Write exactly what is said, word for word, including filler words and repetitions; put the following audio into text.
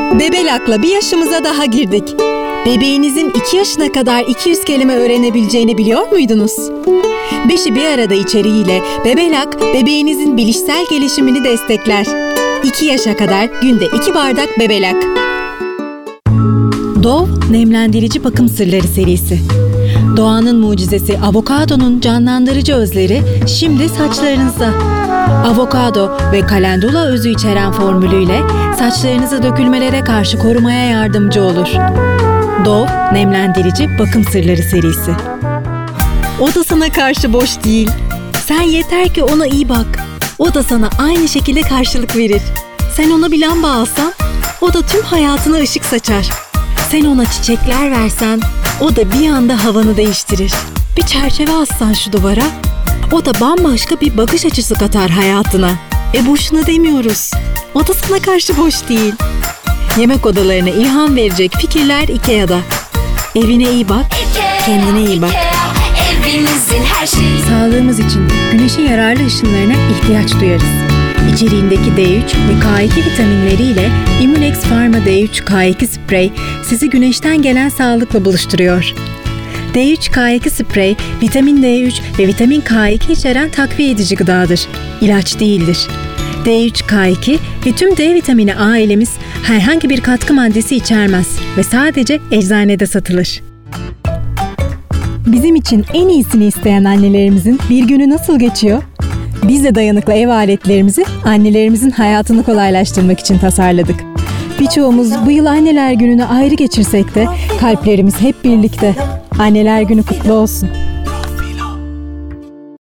Bebelak'la bir yaşımıza daha girdik. Bebeğinizin iki yaşına kadar iki yüz kelime öğrenebileceğini biliyor muydunuz? Beşi bir arada içeriğiyle Bebelak, bebeğinizin bilişsel gelişimini destekler. iki yaşa kadar günde iki bardak Bebelak. Dove Nemlendirici Bakım Sırları serisi. Doğanın mucizesi avokadonun canlandırıcı özleri şimdi saçlarınızda. Avokado ve kalendula özü içeren formülüyle saçlarınızı dökülmelere karşı korumaya yardımcı olur. Dove Nemlendirici Bakım Sırları serisi. O da sana karşı boş değil. Sen yeter ki ona iyi bak. O da sana aynı şekilde karşılık verir. Sen ona bir lamba alsan, o da tüm hayatına ışık saçar. Sen ona çiçekler versen, o da bir anda havanı değiştirir. Bir çerçeve assan şu duvara, o da bambaşka bir bakış açısı katar hayatına. E boşuna demiyoruz. O da sana karşı boş değil. Yemek odalarına ilham verecek fikirler Ikea'da. Evine iyi bak, kendine iyi bak. Evimizin her şeyi. Sağlığımız için güneşin yararlı ışınlarına ihtiyaç duyarız. İçeriğindeki D üç ve K iki vitaminleriyle Immunex Pharma D üç K iki sprey sizi güneşten gelen sağlıkla buluşturuyor. D üç K iki sprey, vitamin D üç ve vitamin K iki içeren takviye edici gıdadır. İlaç değildir. D üç K iki ve tüm D vitamini ailemiz herhangi bir katkı maddesi içermez ve sadece eczanede satılır. Bizim için en iyisini isteyen annelerimizin bir günü nasıl geçiyor? Biz de dayanıklı ev aletlerimizi annelerimizin hayatını kolaylaştırmak için tasarladık. Birçoğumuz bu yıl Anneler Günü'nü ayrı geçirsek de kalplerimiz hep birlikte. Anneler Günü kutlu olsun.